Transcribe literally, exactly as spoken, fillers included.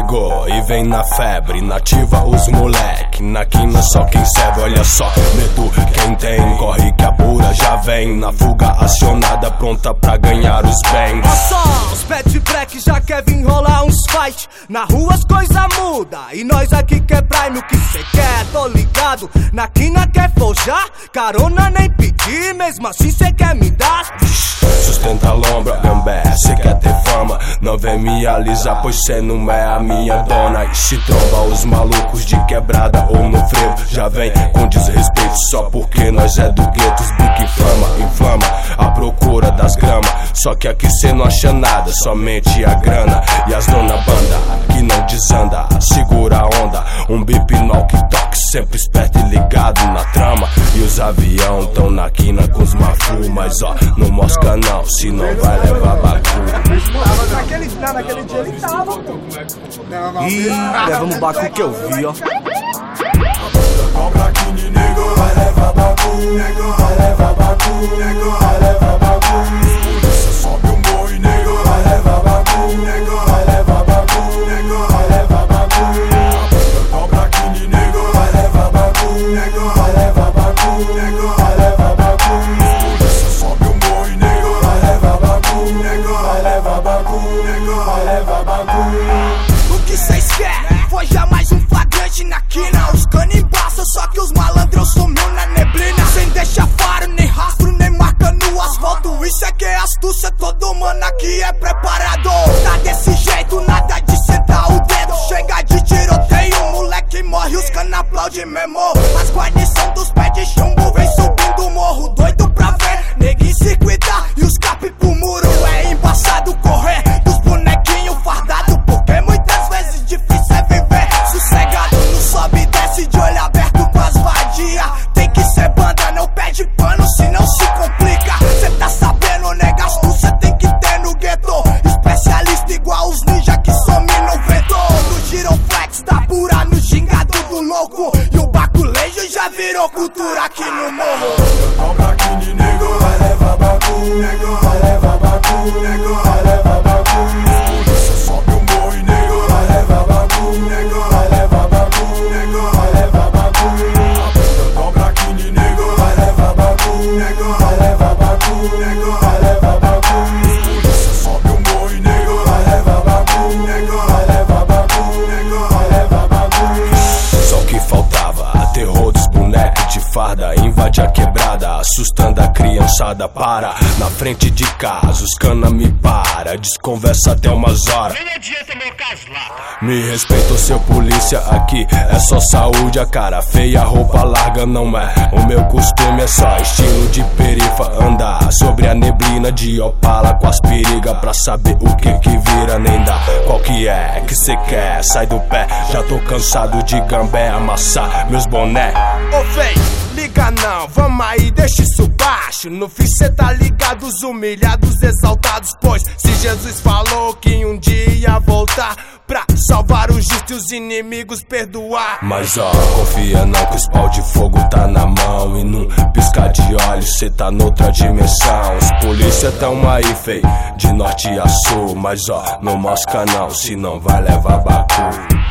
ligou e vem na febre, nativa os moleque, na quina só quem serve, olha só, medo quem tem, corre que a bura já vem, na fuga acionada, pronta pra ganhar os bens. Olha só, os pet black já quer vir rolar uns fight, na rua as coisa muda, e nós aqui quer prime, o que cê quer, tô ligado, na quina quer forjar, carona nem pedir, mesmo assim cê quer me dar. Sustenta a lombra, gambé, cê quer ter fama, não vem me alisar, pois cê não é a minha dona. E se tromba os malucos de quebrada ou no frevo, já vem com desrespeito, só porque nós é do gueto. Os bico inflama, inflama, a procura das gramas, só que aqui cê não acha nada, somente a grana. E as dona banda, que não desanda, segura a onda, um bip no walkie-talkie, sempre esperto e ligado na trama. E os avião tão na quina com os mafu, mas ó, não mosca não, se não vai levar bacu. Naquele, naquele dia ele tava, pô. Ih, levamos o bacu que eu vi, ó. Cobra aqui, nego, vai levar bacu, nego, vai levar bacu, nego, vai levar bacu. Polícia sobe o morro e nego, vai levar bacu, nego, vai levar bacu, nego, vai levar bacu. Cobra aqui, nego, vai levar bacu, nego, vai levar bacu, nego, vai levar bacu. Polícia sobe o morro e nego, vai levar bacu, nego, vai levar bacu, nego, vai levar bacu. O que cês quer? Foi já mais um flagrante na quina. Os cana embaçam, só que os malandros sumiu na neblina. Sem deixar faro, nem rastro, nem marca no asfalto. Isso é que é astúcia, todo mano aqui é preparado. Tá desse jeito, nada de sentar o dedo. Chega de tiroteio, moleque morre, os cana aplaudem mesmo. As guarnição dos pés de chumbo vem subindo o morro, doido pra ver neguinho circuitar e os cap pro muro. É embaçado correr dos bonequinhos fardados, porque muitas vezes difícil é viver sossegado. Não sobe e desce de olho aberto com as vadia. Tem que ser banda, não pede pano, senão se complica. Cê tá sabendo, nega, astúcia tem que ter no gueto. Especialista igual os ninja que some no vento. No giroflex tá pura no gingado do louco, e o baculejo já virou cultura aqui no morro. Cobra aqui, nego, vai levar bacu, nego, vai levar bacu, nego, vai levar bacu. Polícia sobe o morro e nego, vai levar bacu, nego, vai levar bacu, nego, vai levar bacu. Cobra aqui, nego, vai levar bacu, nego, vai levar bacu, nego, vai levar bacu. Polícia sobe o morro e nego, vai levar bacu, nego, vai levar bacu, nego, vai levar bacu. Só o que faltava, terror dos bonecos de farda, invade a quebrada, assustando a criançada. Para na frente de casa, os cana me para, desconversa até umas horas. Nem adianta meu caso lá. Me respeita, seu polícia, aqui é só saúde. A cara feia, roupa larga não é o meu costume, é só estilo de perifa. Andar sobre a neblina de Opala com as perigas, pra saber o que que vira, nem dá. Qual que é que cê quer? Sai do pé, já tô cansado de gambé amassar meus boné. Ô véi, liga não, vamos aí, deixa isso baixo. No fim cê tá ligado, os humilhados, exaltados. Pois se Jesus falou que um dia ia voltar pra salvar os justos e os inimigos perdoar. Mas ó, confia não que os pau de fogo tá na mão, e num piscar de olhos cê tá noutra dimensão. Os polícia tão aí, fei, de norte a sul, mas ó, não mosca não, senão vai levar bacu.